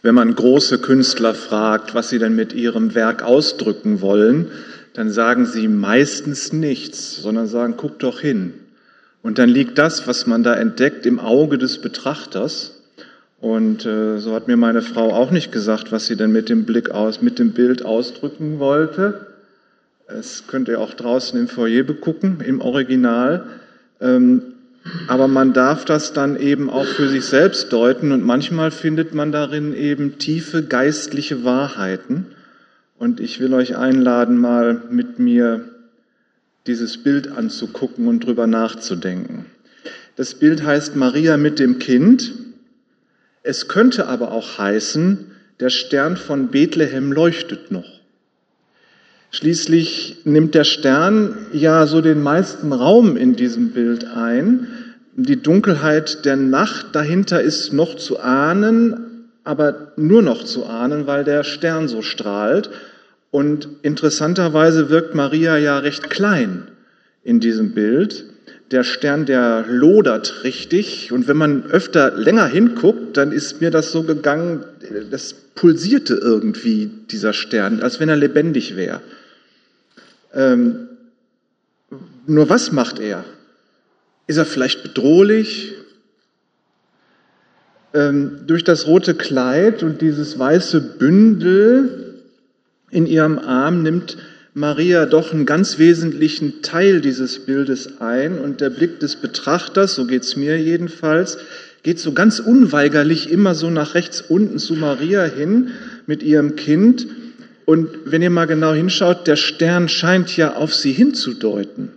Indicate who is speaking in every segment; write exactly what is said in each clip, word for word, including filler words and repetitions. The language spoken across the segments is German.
Speaker 1: Wenn man große Künstler fragt, was sie denn mit ihrem Werk ausdrücken wollen, dann sagen sie meistens nichts, sondern sagen, guck doch hin. Und dann liegt das, was man da entdeckt, im Auge des Betrachters. Und äh, so hat mir meine Frau auch nicht gesagt, was sie denn mit dem Blick aus, mit dem Bild ausdrücken wollte. Das könnt ihr auch draußen im Foyer begucken, im Original. Ähm, aber man darf das dann eben auch für sich selbst deuten und manchmal findet man darin eben tiefe geistliche Wahrheiten. Und ich will euch einladen, mal mit mir dieses Bild anzugucken und drüber nachzudenken. Das Bild heißt Maria mit dem Kind. Es könnte aber auch heißen, der Stern von Bethlehem leuchtet noch. Schließlich nimmt der Stern ja so den meisten Raum in diesem Bild ein. Die Dunkelheit der Nacht dahinter ist noch zu ahnen, aber nur noch zu ahnen, weil der Stern so strahlt. Und interessanterweise wirkt Maria ja recht klein in diesem Bild. Der Stern, der lodert richtig. Und wenn man öfter länger hinguckt, dann ist mir das so gegangen, das pulsierte irgendwie, dieser Stern, als wenn er lebendig wäre. Ähm, nur was macht er? Ist er vielleicht bedrohlich? Ähm, durch das rote Kleid und dieses weiße Bündel in ihrem Arm nimmt Maria doch einen ganz wesentlichen Teil dieses Bildes ein und der Blick des Betrachters, so geht's mir jedenfalls, geht so ganz unweigerlich immer so nach rechts unten zu Maria hin mit ihrem Kind. Und wenn ihr mal genau hinschaut, der Stern scheint ja auf sie hinzudeuten.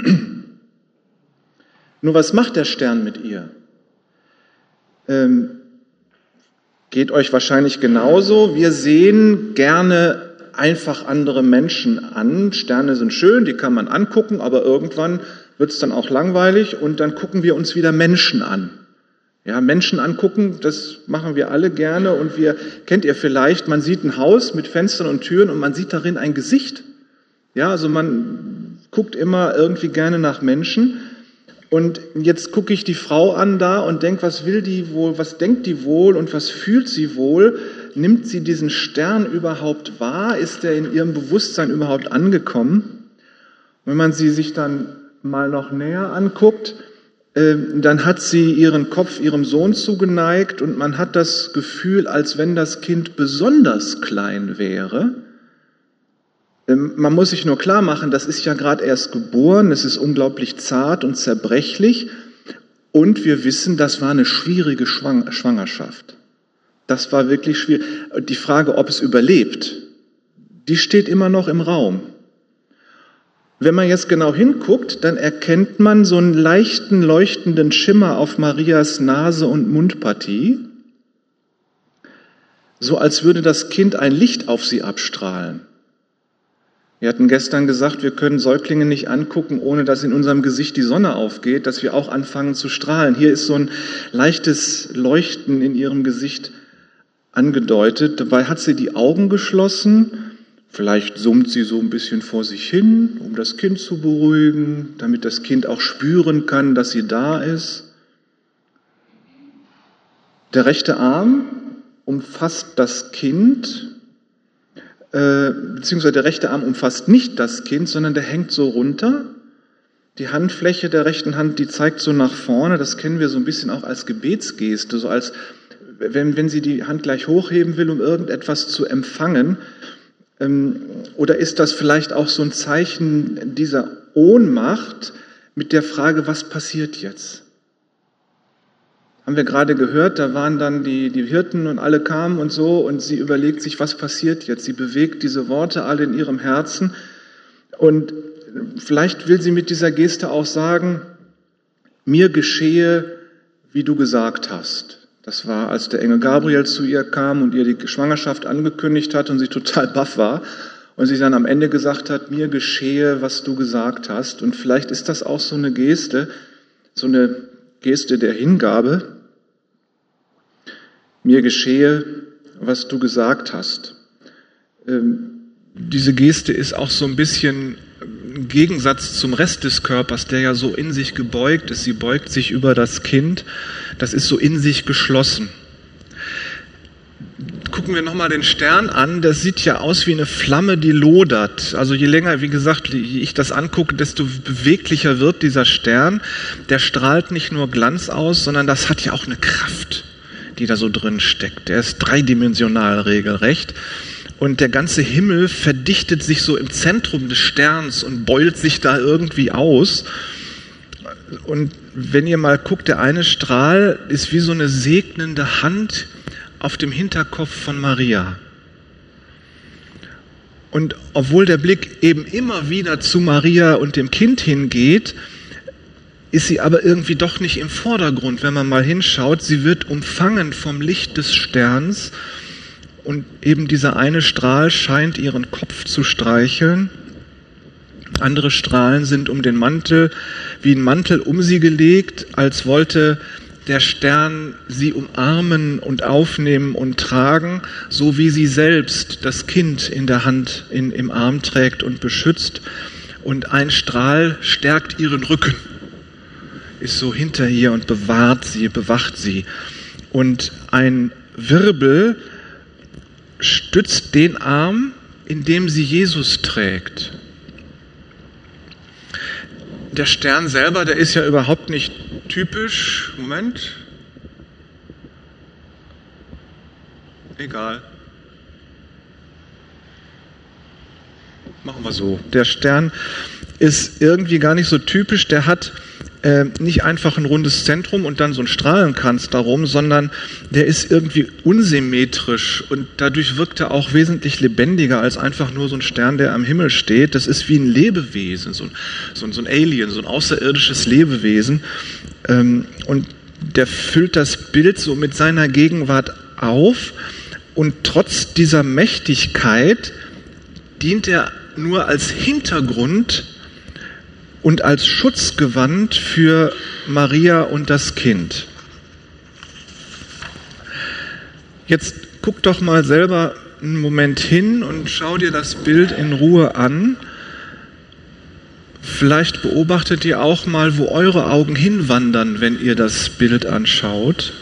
Speaker 1: Nur was macht der Stern mit ihr? Ähm, geht euch wahrscheinlich genauso. Wir sehen gerne einfach andere Menschen an. Sterne sind schön, die kann man angucken, aber irgendwann wird es dann auch langweilig und dann gucken wir uns wieder Menschen an. Ja, Menschen angucken, das machen wir alle gerne und wir, kennt ihr vielleicht, man sieht ein Haus mit Fenstern und Türen und man sieht darin ein Gesicht. Ja, also man guckt immer irgendwie gerne nach Menschen und jetzt gucke ich die Frau an da und denke, was will die wohl, was denkt die wohl und was fühlt sie wohl? Nimmt sie diesen Stern überhaupt wahr? Ist er in ihrem Bewusstsein überhaupt angekommen? Wenn man sie sich dann mal noch näher anguckt, dann hat sie ihren Kopf ihrem Sohn zugeneigt und man hat das Gefühl, als wenn das Kind besonders klein wäre. Man muss sich nur klar machen, das ist ja gerade erst geboren, es ist unglaublich zart und zerbrechlich und wir wissen, das war eine schwierige Schwangerschaft. Das war wirklich schwierig. Die Frage, ob es überlebt, die steht immer noch im Raum. Wenn man jetzt genau hinguckt, dann erkennt man so einen leichten, leuchtenden Schimmer auf Marias Nase- und Mundpartie, so als würde das Kind ein Licht auf sie abstrahlen. Wir hatten gestern gesagt, wir können Säuglinge nicht angucken, ohne dass in unserem Gesicht die Sonne aufgeht, dass wir auch anfangen zu strahlen. Hier ist so ein leichtes Leuchten in ihrem Gesicht angedeutet. Dabei hat sie die Augen geschlossen. Vielleicht summt sie so ein bisschen vor sich hin, um das Kind zu beruhigen, damit das Kind auch spüren kann, dass sie da ist. Der rechte Arm umfasst das Kind, äh, beziehungsweise der rechte Arm umfasst nicht das Kind, sondern der hängt so runter. Die Handfläche der rechten Hand, die zeigt so nach vorne, das kennen wir so ein bisschen auch als Gebetsgeste, so als wenn, wenn sie die Hand gleich hochheben will, um irgendetwas zu empfangen. Oder ist das vielleicht auch so ein Zeichen dieser Ohnmacht mit der Frage, was passiert jetzt? Haben wir gerade gehört, da waren dann die, die Hirten und alle kamen und so und sie überlegt sich, was passiert jetzt? Sie bewegt diese Worte alle in ihrem Herzen und vielleicht will sie mit dieser Geste auch sagen, mir geschehe, wie du gesagt hast. Das war, als der Engel Gabriel zu ihr kam und ihr die Schwangerschaft angekündigt hat und sie total baff war und sie dann am Ende gesagt hat, mir geschehe, was du gesagt hast. Und vielleicht ist das auch so eine Geste, so eine Geste der Hingabe. Mir geschehe, was du gesagt hast. Ähm, diese Geste ist auch so ein bisschen im Gegensatz zum Rest des Körpers, der ja so in sich gebeugt ist. Sie beugt sich über das Kind. Das ist so in sich geschlossen. gucken wir nochmal den Stern an. Das sieht ja aus wie eine Flamme, die lodert. Also je länger, wie gesagt, je ich das angucke, desto beweglicher wird dieser Stern. Der strahlt nicht nur Glanz aus, sondern das hat ja auch eine Kraft, die da so drin steckt. Der ist dreidimensional regelrecht. Und der ganze Himmel verdichtet sich so im Zentrum des Sterns und beult sich da irgendwie aus. Und wenn ihr mal guckt, der eine Strahl ist wie so eine segnende Hand auf dem Hinterkopf von Maria. Und obwohl der Blick eben immer wieder zu Maria und dem Kind hingeht, ist sie aber irgendwie doch nicht im Vordergrund, wenn man mal hinschaut. Sie wird umfangen vom Licht des Sterns. Und eben dieser eine Strahl scheint ihren Kopf zu streicheln. Andere Strahlen sind um den Mantel, wie ein Mantel um sie gelegt, als wollte der Stern sie umarmen und aufnehmen und tragen, so wie sie selbst das Kind in der Hand, in, im Arm trägt und beschützt. Und ein Strahl stärkt ihren Rücken, ist so hinter ihr und bewahrt sie, bewacht sie. Und ein Wirbel stützt den Arm, in dem sie Jesus trägt. Der Stern selber, der ist ja überhaupt nicht typisch. Moment. Egal. Machen wir so. Der Stern ist irgendwie gar nicht so typisch. Der hat äh, nicht einfach ein rundes Zentrum und dann so ein Strahlenkranz darum, sondern der ist irgendwie unsymmetrisch und dadurch wirkt er auch wesentlich lebendiger als einfach nur so ein Stern, der am Himmel steht. Das ist wie ein Lebewesen, so ein, so ein, so ein Alien, so ein außerirdisches Lebewesen. Ähm, und der füllt das Bild so mit seiner Gegenwart auf und trotz dieser Mächtigkeit dient er nur als Hintergrund und als Schutzgewand für Maria und das Kind. Jetzt guck doch mal selber einen Moment hin und schau dir das Bild in Ruhe an. Vielleicht beobachtet ihr auch mal, wo eure Augen hinwandern, wenn ihr das Bild anschaut.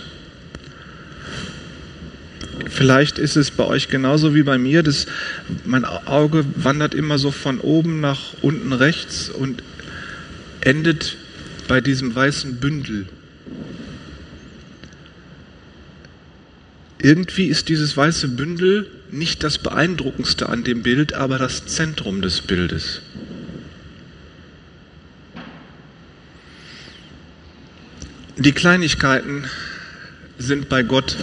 Speaker 1: Vielleicht ist es bei euch genauso wie bei mir, dass mein Auge wandert immer so von oben nach unten rechts und endet bei diesem weißen Bündel. Irgendwie ist dieses weiße Bündel nicht das Beeindruckendste an dem Bild, aber das Zentrum des Bildes. Die Kleinigkeiten sind bei Gott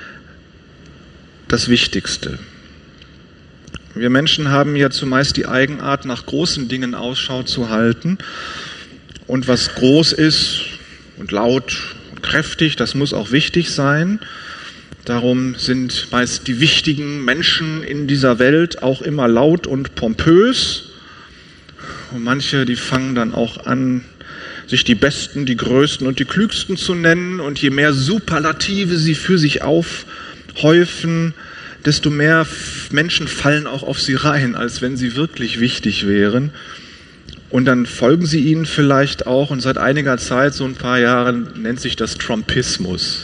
Speaker 1: das Wichtigste. Wir Menschen haben ja zumeist die Eigenart, nach großen Dingen Ausschau zu halten. Und was groß ist und laut und kräftig, das muss auch wichtig sein. Darum sind meist die wichtigen Menschen in dieser Welt auch immer laut und pompös. Und manche, die fangen dann auch an, sich die Besten, die Größten und die Klügsten zu nennen. Und je mehr Superlative sie für sich aufhäufen, desto mehr Menschen fallen auch auf sie rein, als wenn sie wirklich wichtig wären. Und dann folgen sie ihnen vielleicht auch. Und seit einiger Zeit, so ein paar Jahren, nennt sich das Trumpismus.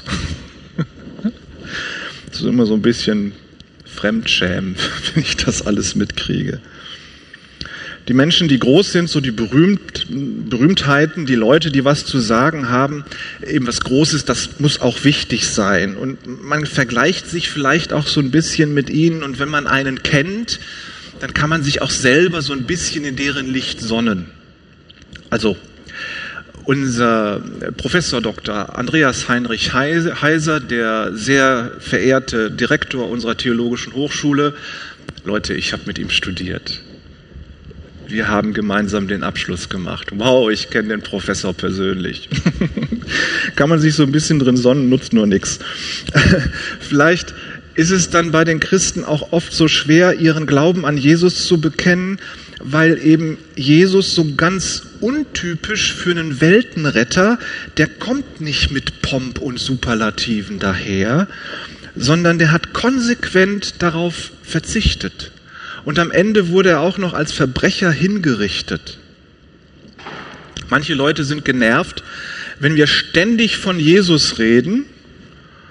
Speaker 1: Das ist immer so ein bisschen Fremdschämen, wenn ich das alles mitkriege. Die Menschen, die groß sind, so die Berühmt, Berühmtheiten, die Leute, die was zu sagen haben, eben was Großes, das muss auch wichtig sein. Und man vergleicht sich vielleicht auch so ein bisschen mit ihnen. Und wenn man einen kennt, dann kann man sich auch selber so ein bisschen in deren Licht sonnen. Also unser Professor Doktor Andreas Heinrich Heiser, der sehr verehrte Direktor unserer Theologischen Hochschule, Leute, ich habe mit ihm studiert. Wir haben gemeinsam den Abschluss gemacht. Wow, ich kenne den Professor persönlich. Kann man sich so ein bisschen drin sonnen, nutzt nur nichts. Vielleicht ist es dann bei den Christen auch oft so schwer, ihren Glauben an Jesus zu bekennen, weil eben Jesus so ganz untypisch für einen Weltenretter, der kommt nicht mit Pomp und Superlativen daher, sondern der hat konsequent darauf verzichtet. Und am Ende wurde er auch noch als Verbrecher hingerichtet. Manche Leute sind genervt, wenn wir ständig von Jesus reden,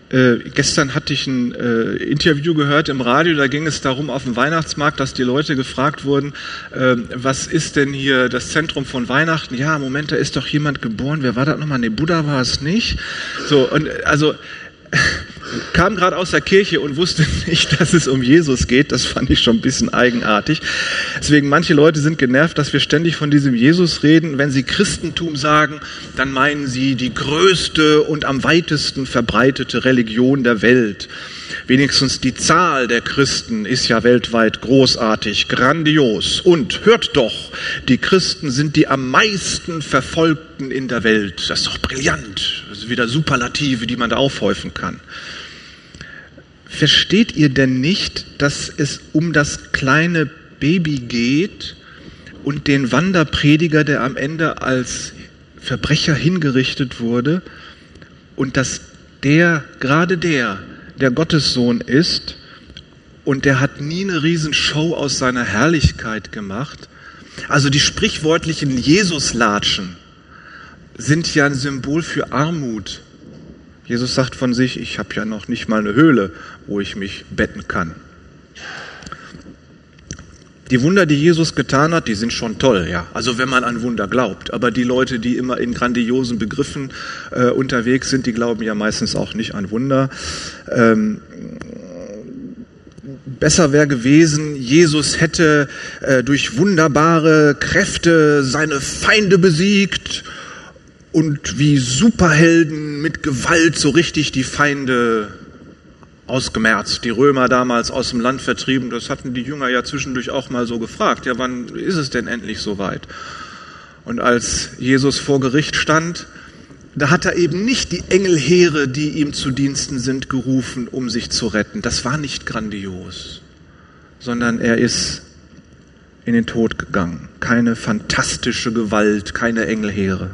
Speaker 1: Äh, gestern hatte ich ein äh, Interview gehört im Radio, da ging es darum auf dem Weihnachtsmarkt, dass die Leute gefragt wurden, äh, was ist denn hier das Zentrum von Weihnachten? Ja, Moment, da ist doch jemand geboren. Wer war das nochmal? Nee, Buddha war es nicht. So, und also kam gerade aus der Kirche und wusste nicht, dass es um Jesus geht. Das fand ich schon ein bisschen eigenartig. Deswegen, manche Leute sind genervt, dass wir ständig von diesem Jesus reden. Wenn sie Christentum sagen, dann meinen sie die größte und am weitesten verbreitete Religion der Welt. Wenigstens die Zahl der Christen ist ja weltweit großartig, grandios. Und hört doch, die Christen sind die am meisten Verfolgten in der Welt. Das ist doch brillant. Das sind wieder Superlative, die man da aufhäufen kann. Versteht ihr denn nicht, dass es um das kleine Baby geht und den Wanderprediger, der am Ende als Verbrecher hingerichtet wurde, und dass der, gerade der, der Gottessohn ist, und der hat nie eine Riesenshow aus seiner Herrlichkeit gemacht. Also die sprichwörtlichen Jesuslatschen sind ja ein Symbol für Armut. Jesus sagt von sich, ich habe ja noch nicht mal eine Höhle, wo ich mich betten kann. Die Wunder, die Jesus getan hat, die sind schon toll, ja. Also wenn man an Wunder glaubt. Aber die Leute, die immer in grandiosen Begriffen äh, unterwegs sind, die glauben ja meistens auch nicht an Wunder. Ähm, besser wäre gewesen, Jesus hätte äh, durch wunderbare Kräfte seine Feinde besiegt und wie Superhelden mit Gewalt so richtig die Feinde ausgemerzt, die Römer damals aus dem Land vertrieben. Das hatten die Jünger ja zwischendurch auch mal so gefragt. Ja, wann ist es denn endlich soweit? Und als Jesus vor Gericht stand, da hat er eben nicht die Engelheere, die ihm zu Diensten sind, gerufen, um sich zu retten. Das war nicht grandios, sondern er ist in den Tod gegangen. Keine fantastische Gewalt, keine Engelheere.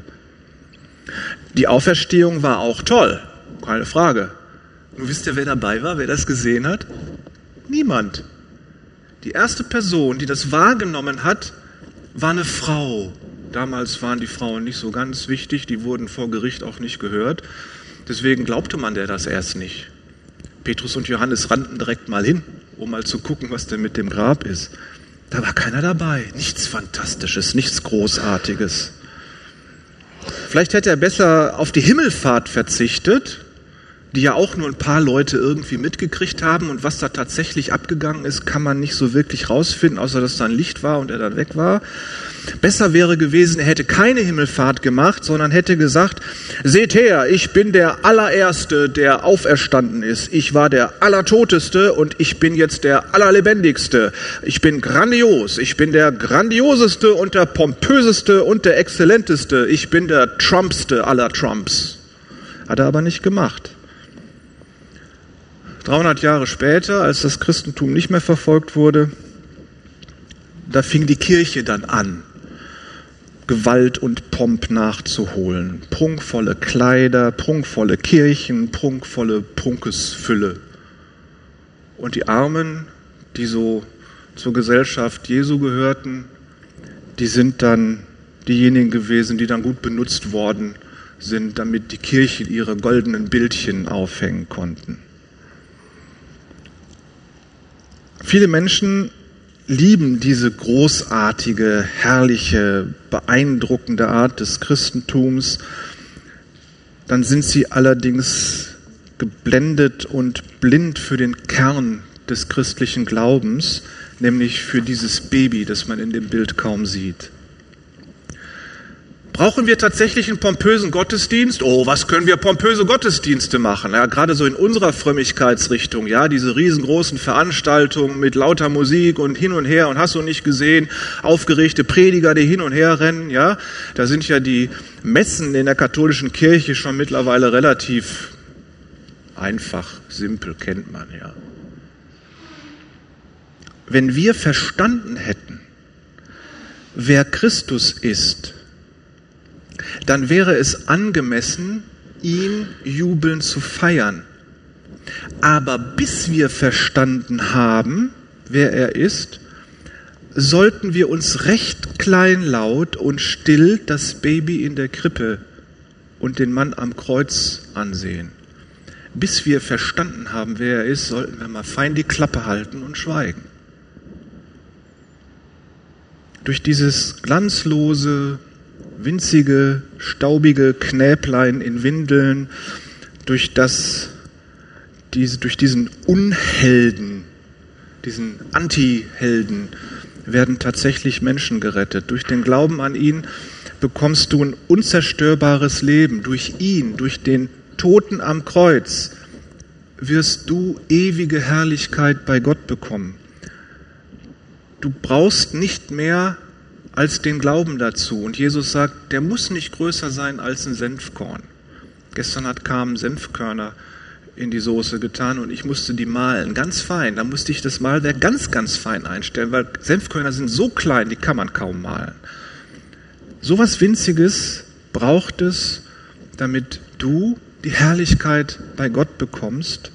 Speaker 1: Die Auferstehung war auch toll, keine Frage. Nun wisst ihr, wer dabei war, wer das gesehen hat? Niemand. Die erste Person, die das wahrgenommen hat, war eine Frau. Damals waren die Frauen nicht so ganz wichtig, die wurden vor Gericht auch nicht gehört. Deswegen glaubte man der das erst nicht. Petrus und Johannes rannten direkt mal hin, um mal zu gucken, was denn mit dem Grab ist. Da war keiner dabei. Nichts Fantastisches, nichts Großartiges. Vielleicht hätte er besser auf die Himmelfahrt verzichtet, die ja auch nur ein paar Leute irgendwie mitgekriegt haben. Und was da tatsächlich abgegangen ist, kann man nicht so wirklich rausfinden, außer dass da ein Licht war und er dann weg war. Besser wäre gewesen, er hätte keine Himmelfahrt gemacht, sondern hätte gesagt, seht her, ich bin der Allererste, der auferstanden ist. Ich war der Allertoteste und ich bin jetzt der Allerlebendigste. Ich bin grandios. Ich bin der Grandioseste und der Pompöseste und der Exzellenteste. Ich bin der Trumpste aller Trumps. Hat er aber nicht gemacht. dreihundert Jahre später, als das Christentum nicht mehr verfolgt wurde, da fing die Kirche dann an, Gewalt und Pomp nachzuholen. Prunkvolle Kleider, prunkvolle Kirchen, prunkvolle Prunkesfülle. Und die Armen, die so zur Gesellschaft Jesu gehörten, die sind dann diejenigen gewesen, die dann gut benutzt worden sind, damit die Kirchen ihre goldenen Bildchen aufhängen konnten. Viele Menschen lieben diese großartige, herrliche, beeindruckende Art des Christentums. Dann sind sie allerdings geblendet und blind für den Kern des christlichen Glaubens, nämlich für dieses Baby, das man in dem Bild kaum sieht. Brauchen wir tatsächlich einen pompösen Gottesdienst? Oh, was können wir pompöse Gottesdienste machen? Ja, gerade so in unserer Frömmigkeitsrichtung, ja, diese riesengroßen Veranstaltungen mit lauter Musik und hin und her und hast du nicht gesehen, aufgeregte Prediger, die hin und her rennen, ja. Da sind ja die Messen in der katholischen Kirche schon mittlerweile relativ einfach, simpel, kennt man, ja. Wenn wir verstanden hätten, wer Christus ist, dann wäre es angemessen, ihn jubelnd zu feiern. Aber bis wir verstanden haben, wer er ist, sollten wir uns recht kleinlaut und still das Baby in der Krippe und den Mann am Kreuz ansehen. bis wir verstanden haben, wer er ist, sollten wir mal fein die Klappe halten und schweigen. Durch dieses glanzlose, winzige, staubige Knäblein in Windeln, durch das, diese, durch diesen Unhelden, diesen Anti-Helden werden tatsächlich Menschen gerettet. Durch den Glauben an ihn bekommst du ein unzerstörbares Leben. Durch ihn, durch den Toten am Kreuz, wirst du ewige Herrlichkeit bei Gott bekommen. Du brauchst nicht mehr als den Glauben dazu. Und Jesus sagt, der muss nicht größer sein als ein Senfkorn. Gestern hat Carmen Senfkörner in die Soße getan und ich musste die mahlen, ganz fein. Da musste ich das Mahlwerk ganz, ganz fein einstellen, weil Senfkörner sind so klein, die kann man kaum mahlen. So was Winziges braucht es, damit du die Herrlichkeit bei Gott bekommst.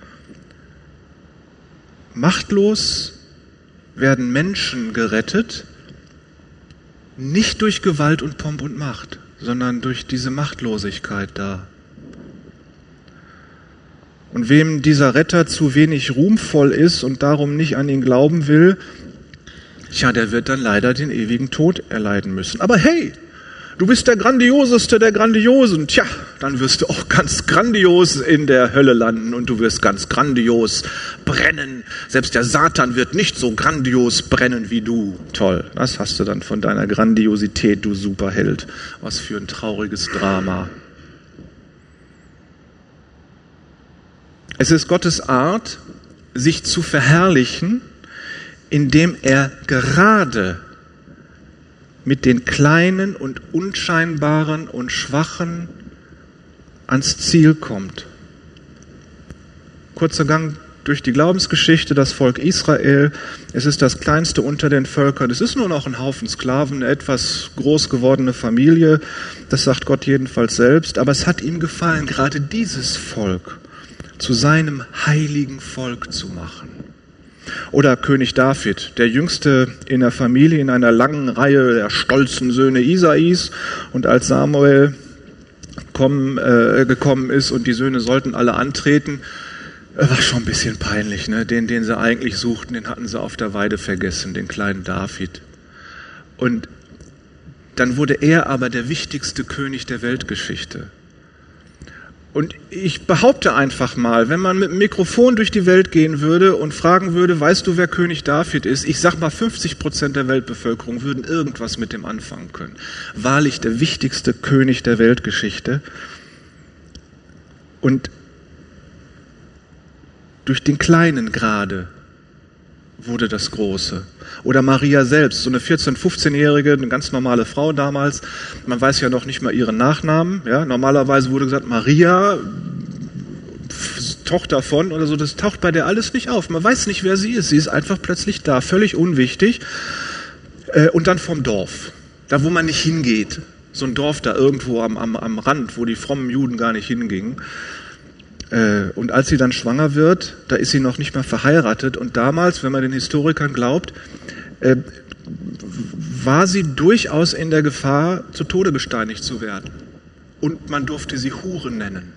Speaker 1: Machtlos werden Menschen gerettet, nicht durch Gewalt und Pomp und Macht, sondern durch diese Machtlosigkeit da. Und wem dieser Retter zu wenig ruhmvoll ist und darum nicht an ihn glauben will, tja, der wird dann leider den ewigen Tod erleiden müssen. Aber hey, du bist der Grandioseste der Grandiosen. Tja, dann wirst du auch ganz grandios in der Hölle landen und du wirst ganz grandios brennen. Selbst der Satan wird nicht so grandios brennen wie du. Toll, was hast du dann von deiner Grandiosität, du Superheld? Was für ein trauriges Drama. Es ist Gottes Art, sich zu verherrlichen, indem er gerade mit den Kleinen und Unscheinbaren und Schwachen ans Ziel kommt. Kurzer Gang durch die Glaubensgeschichte, das Volk Israel. Es ist das kleinste unter den Völkern. Es ist nur noch ein Haufen Sklaven, eine etwas groß gewordene Familie. Das sagt Gott jedenfalls selbst. Aber es hat ihm gefallen, gerade dieses Volk zu seinem heiligen Volk zu machen. Oder König David, der jüngste in der Familie in einer langen Reihe der stolzen Söhne Isais. Und als Samuel kommen, äh, gekommen ist und die Söhne sollten alle antreten, war schon ein bisschen peinlich. Ne? Den, den sie eigentlich suchten, den hatten sie auf der Weide vergessen, den kleinen David. Und dann wurde er aber der wichtigste König der Weltgeschichte. Und ich behaupte einfach mal, wenn man mit dem Mikrofon durch die Welt gehen würde und fragen würde, weißt du, wer König David ist? Ich sag mal, fünfzig Prozent der Weltbevölkerung würden irgendwas mit dem anfangen können. Wahrlich der wichtigste König der Weltgeschichte. Und durch den Kleinen gerade wurde das Große. Oder Maria selbst, so eine vierzehn-, fünfzehnjährige, eine ganz normale Frau damals. Man weiß ja noch nicht mal ihren Nachnamen. Ja, normalerweise wurde gesagt, Maria, Tochter von oder so. Das taucht bei der alles nicht auf. Man weiß nicht, wer sie ist. Sie ist einfach plötzlich da, völlig unwichtig. Und dann vom Dorf, da wo man nicht hingeht. So ein Dorf da irgendwo am, am, am Rand, wo die frommen Juden gar nicht hingingen. Und als sie dann schwanger wird, da ist sie noch nicht mal verheiratet. Und damals, wenn man den Historikern glaubt, äh, war sie durchaus in der Gefahr, zu Tode gesteinigt zu werden. Und man durfte sie Hure nennen.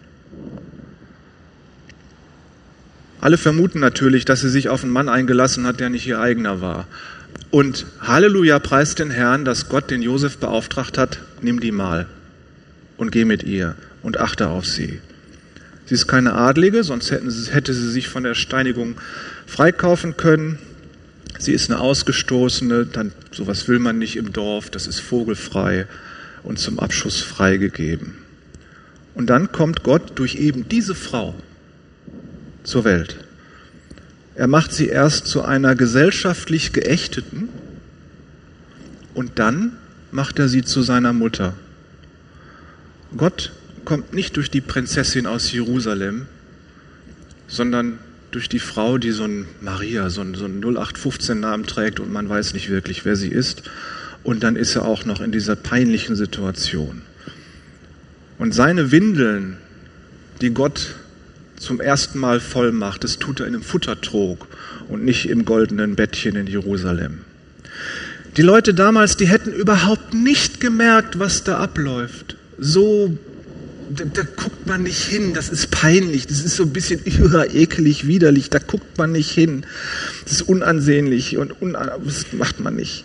Speaker 1: Alle vermuten natürlich, dass sie sich auf einen Mann eingelassen hat, der nicht ihr eigener war. Und Halleluja, preist den Herrn, dass Gott den Josef beauftragt hat, nimm die mal und geh mit ihr und achte auf sie. Sie ist keine Adlige, sonst hätten sie, hätte sie sich von der Steinigung freikaufen können. Sie ist eine Ausgestoßene, dann, sowas will man nicht im Dorf, das ist vogelfrei und zum Abschuss freigegeben. Und dann kommt Gott durch eben diese Frau zur Welt. Er macht sie erst zu einer gesellschaftlich Geächteten und dann macht er sie zu seiner Mutter. Gott kommt nicht durch die Prinzessin aus Jerusalem, sondern durch die Frau, die so ein Maria, so einen, so einen null acht fünfzehn Namen trägt und man weiß nicht wirklich, wer sie ist. Und dann ist er auch noch in dieser peinlichen Situation. Und seine Windeln, die Gott zum ersten Mal voll macht, das tut er in einem Futtertrog und nicht im goldenen Bettchen in Jerusalem. Die Leute damals, die hätten überhaupt nicht gemerkt, was da abläuft. So da, da guckt man nicht hin, das ist peinlich, das ist so ein bisschen irre, ekelig, widerlich, da guckt man nicht hin. Das ist unansehnlich und unan- das macht man nicht.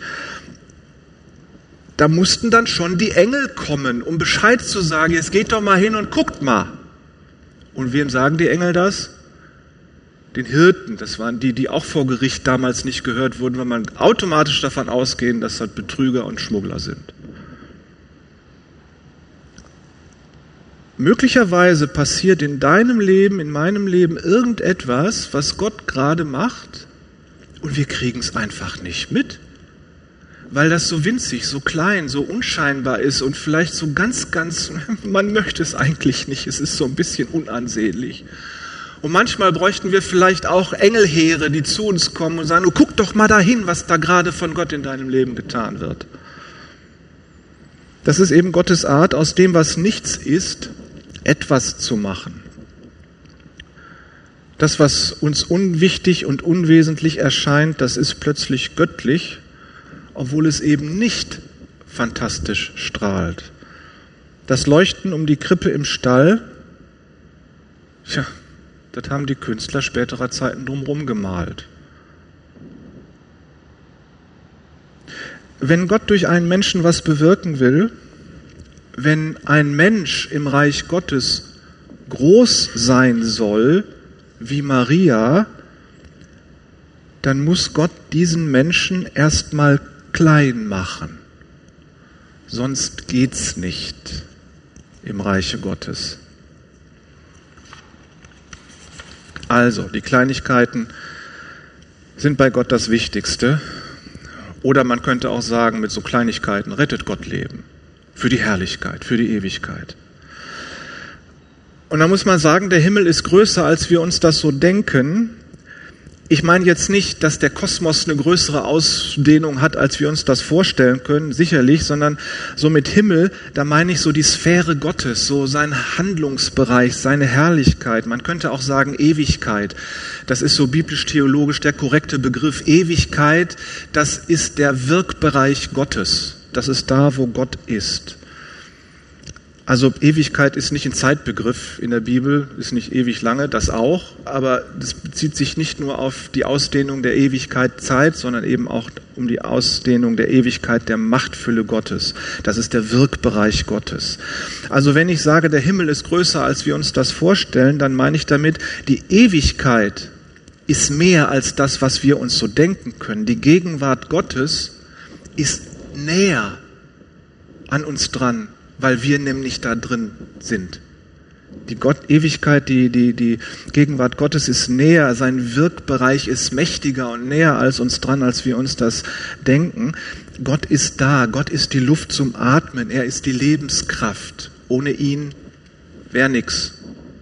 Speaker 1: Da mussten dann schon die Engel kommen, um Bescheid zu sagen, jetzt geht doch mal hin und guckt mal. Und wem sagen die Engel das? Den Hirten, das waren die, die auch vor Gericht damals nicht gehört wurden, weil man automatisch davon ausgehen, dass das Betrüger und Schmuggler sind. Möglicherweise passiert in deinem Leben, in meinem Leben irgendetwas, was Gott gerade macht und wir kriegen es einfach nicht mit, weil das so winzig, so klein, so unscheinbar ist und vielleicht so ganz, ganz, man möchte es eigentlich nicht, es ist so ein bisschen unansehnlich. Und manchmal bräuchten wir vielleicht auch Engelheere, die zu uns kommen und sagen, oh, guck doch mal dahin, was da gerade von Gott in deinem Leben getan wird. Das ist eben Gottes Art, aus dem, was nichts ist, etwas zu machen. Das, was uns unwichtig und unwesentlich erscheint, das ist plötzlich göttlich, obwohl es eben nicht fantastisch strahlt. Das Leuchten um die Krippe im Stall, tja, das haben die Künstler späterer Zeiten drumherum gemalt. Wenn Gott durch einen Menschen was bewirken will, wenn ein Mensch im Reich Gottes groß sein soll, wie Maria, dann muss Gott diesen Menschen erstmal klein machen. Sonst geht's nicht im Reiche Gottes. Also, die Kleinigkeiten sind bei Gott das Wichtigste. Oder man könnte auch sagen, mit so Kleinigkeiten rettet Gott Leben. Für die Herrlichkeit, für die Ewigkeit. Und da muss man sagen, der Himmel ist größer, als wir uns das so denken. Ich meine jetzt nicht, dass der Kosmos eine größere Ausdehnung hat, als wir uns das vorstellen können, sicherlich, sondern so mit Himmel, da meine ich so die Sphäre Gottes, so sein Handlungsbereich, seine Herrlichkeit. Man könnte auch sagen Ewigkeit. Das ist so biblisch-theologisch der korrekte Begriff. Ewigkeit, das ist der Wirkbereich Gottes. Das ist da, wo Gott ist. Also Ewigkeit ist nicht ein Zeitbegriff in der Bibel, ist nicht ewig lange, das auch, aber das bezieht sich nicht nur auf die Ausdehnung der Ewigkeit Zeit, sondern eben auch um die Ausdehnung der Ewigkeit der Machtfülle Gottes. Das ist der Wirkbereich Gottes. Also wenn ich sage, der Himmel ist größer, als wir uns das vorstellen, dann meine ich damit, die Ewigkeit ist mehr als das, was wir uns so denken können. Die Gegenwart Gottes ist näher an uns dran, weil wir nämlich da drin sind. Die Gott, Ewigkeit, die, die, die Gegenwart Gottes ist näher, sein Wirkbereich ist mächtiger und näher als uns dran, als wir uns das denken. Gott ist da, Gott ist die Luft zum Atmen, er ist die Lebenskraft. Ohne ihn wäre nichts.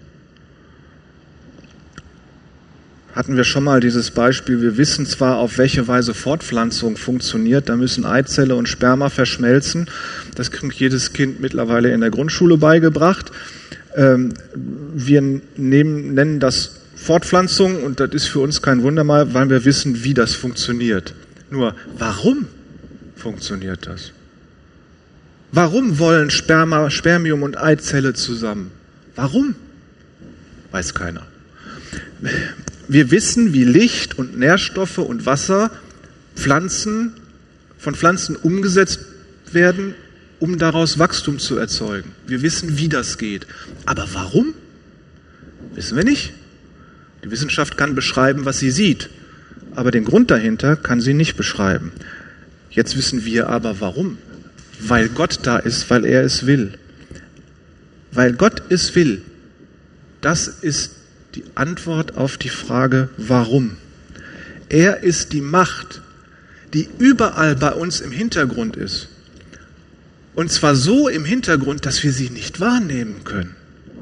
Speaker 1: Hatten wir schon mal dieses Beispiel, wir wissen zwar, auf welche Weise Fortpflanzung funktioniert, da müssen Eizelle und Sperma verschmelzen. Das kriegt jedes Kind mittlerweile in der Grundschule beigebracht. Wir nehmen, nennen das Fortpflanzung und das ist für uns kein Wunder mal, weil wir wissen, wie das funktioniert. Nur, warum funktioniert das? Warum wollen Sperma, Spermium und Eizelle zusammen? Warum? Weiß keiner. Wir wissen, wie Licht und Nährstoffe und Wasser Pflanzen, von Pflanzen umgesetzt werden, um daraus Wachstum zu erzeugen. Wir wissen, wie das geht. Aber warum? Wissen wir nicht. Die Wissenschaft kann beschreiben, was sie sieht, aber den Grund dahinter kann sie nicht beschreiben. Jetzt wissen wir aber, warum. Weil Gott da ist, weil er es will. Weil Gott es will. Das ist die Antwort auf die Frage, warum. Er ist die Macht, die überall bei uns im Hintergrund ist. Und zwar so im Hintergrund, dass wir sie nicht wahrnehmen können.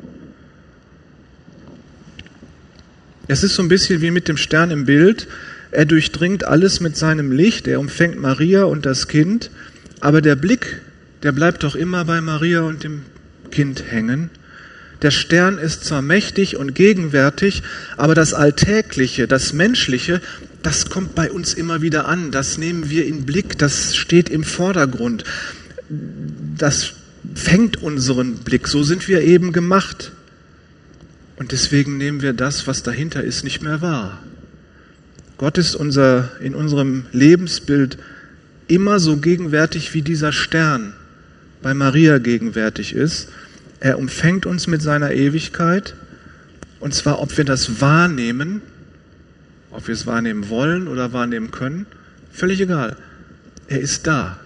Speaker 1: Es ist so ein bisschen wie mit dem Stern im Bild. Er durchdringt alles mit seinem Licht, er umfängt Maria und das Kind, aber der Blick, der bleibt doch immer bei Maria und dem Kind hängen. Der Stern ist zwar mächtig und gegenwärtig, aber das Alltägliche, das Menschliche, das kommt bei uns immer wieder an. Das nehmen wir in Blick, das steht im Vordergrund. Das fängt unseren Blick. So sind wir eben gemacht. Und deswegen nehmen wir das, was dahinter ist, nicht mehr wahr. Gott ist unser, in unserem Lebensbild immer so gegenwärtig, wie dieser Stern bei Maria gegenwärtig ist. Er umfängt uns mit seiner Ewigkeit. Und zwar, ob wir das wahrnehmen, ob wir es wahrnehmen wollen oder wahrnehmen können, völlig egal. Er ist da.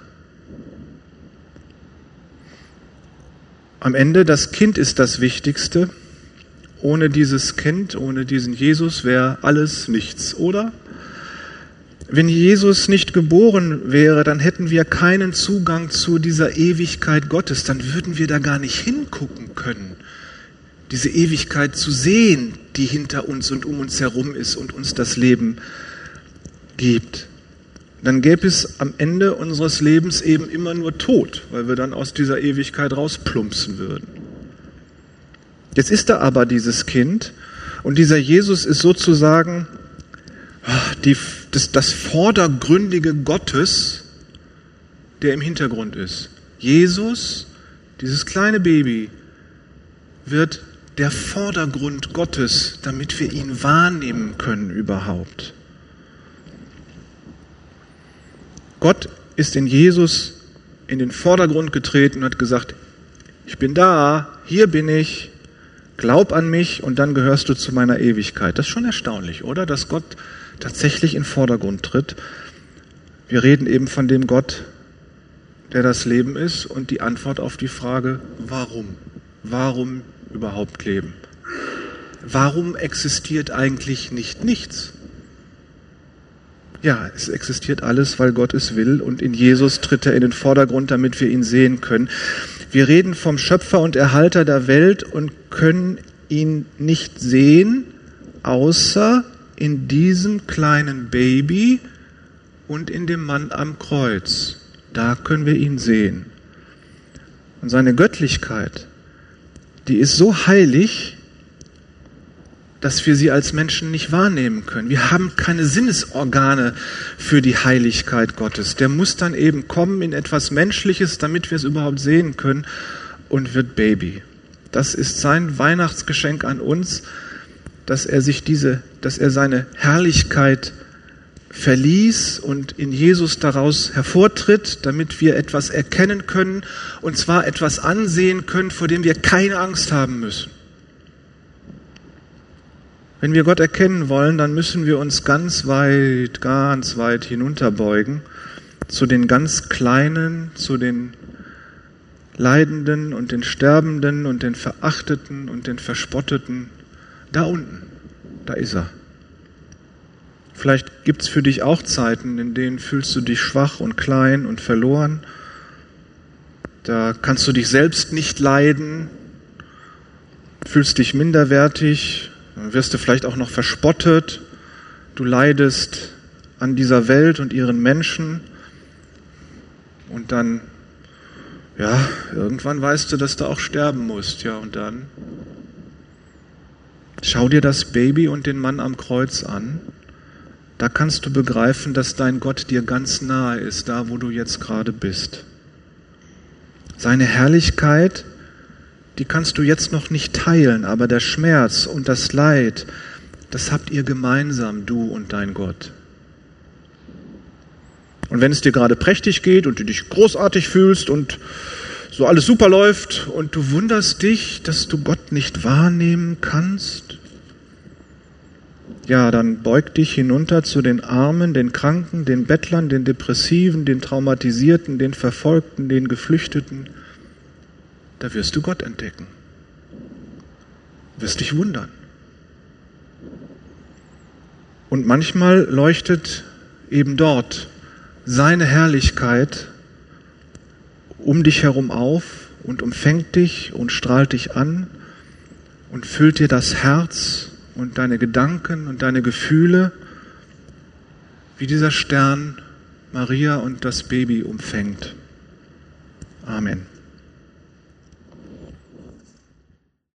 Speaker 1: Am Ende, das Kind ist das Wichtigste. Ohne dieses Kind, ohne diesen Jesus wäre alles nichts, oder? Wenn Jesus nicht geboren wäre, dann hätten wir keinen Zugang zu dieser Ewigkeit Gottes. Dann würden wir da gar nicht hingucken können. Diese Ewigkeit zu sehen, die hinter uns und um uns herum ist und uns das Leben gibt. Dann gäbe es am Ende unseres Lebens eben immer nur Tod, weil wir dann aus dieser Ewigkeit rausplumpsen würden. Jetzt ist da aber dieses Kind und dieser Jesus ist sozusagen die, das, das Vordergründige Gottes, der im Hintergrund ist. Jesus, dieses kleine Baby, wird der Vordergrund Gottes, damit wir ihn wahrnehmen können überhaupt. Gott ist in Jesus in den Vordergrund getreten und hat gesagt, ich bin da, hier bin ich, glaub an mich und dann gehörst du zu meiner Ewigkeit. Das ist schon erstaunlich, oder? Dass Gott tatsächlich in den Vordergrund tritt. Wir reden eben von dem Gott, der das Leben ist und die Antwort auf die Frage, warum? Warum überhaupt leben? Warum existiert eigentlich nicht nichts? Ja, es existiert alles, weil Gott es will und in Jesus tritt er in den Vordergrund, damit wir ihn sehen können. Wir reden vom Schöpfer und Erhalter der Welt und können ihn nicht sehen, außer in diesem kleinen Baby und in dem Mann am Kreuz. Da können wir ihn sehen. Und seine Göttlichkeit, die ist so heilig, dass wir sie als Menschen nicht wahrnehmen können. Wir haben keine Sinnesorgane für die Heiligkeit Gottes. Der muss dann eben kommen in etwas Menschliches, damit wir es überhaupt sehen können und wird Baby. Das ist sein Weihnachtsgeschenk an uns, dass er sich diese, dass er seine Herrlichkeit verließ und in Jesus daraus hervortritt, damit wir etwas erkennen können und zwar etwas ansehen können, vor dem wir keine Angst haben müssen. Wenn wir Gott erkennen wollen, dann müssen wir uns ganz weit, ganz weit hinunterbeugen zu den ganz Kleinen, zu den Leidenden und den Sterbenden und den Verachteten und den Verspotteten. Da unten, da ist er. Vielleicht gibt es für dich auch Zeiten, in denen fühlst du dich schwach und klein und verloren. Da kannst du dich selbst nicht leiden, fühlst dich minderwertig, dann wirst du vielleicht auch noch verspottet. Du leidest an dieser Welt und ihren Menschen. Und dann, ja, irgendwann weißt du, dass du auch sterben musst. Ja, und dann schau dir das Baby und den Mann am Kreuz an. Da kannst du begreifen, dass dein Gott dir ganz nahe ist, da wo du jetzt gerade bist. Seine Herrlichkeit, die kannst du jetzt noch nicht teilen, aber der Schmerz und das Leid, das habt ihr gemeinsam, du und dein Gott. Und wenn es dir gerade prächtig geht und du dich großartig fühlst und so alles super läuft und du wunderst dich, dass du Gott nicht wahrnehmen kannst, ja, dann beug dich hinunter zu den Armen, den Kranken, den Bettlern, den Depressiven, den Traumatisierten, den Verfolgten, den Geflüchteten. Da wirst du Gott entdecken. Wirst dich wundern. Und manchmal leuchtet eben dort seine Herrlichkeit um dich herum auf und umfängt dich und strahlt dich an und füllt dir das Herz und deine Gedanken und deine Gefühle, wie dieser Stern Maria und das Baby umfängt. Amen.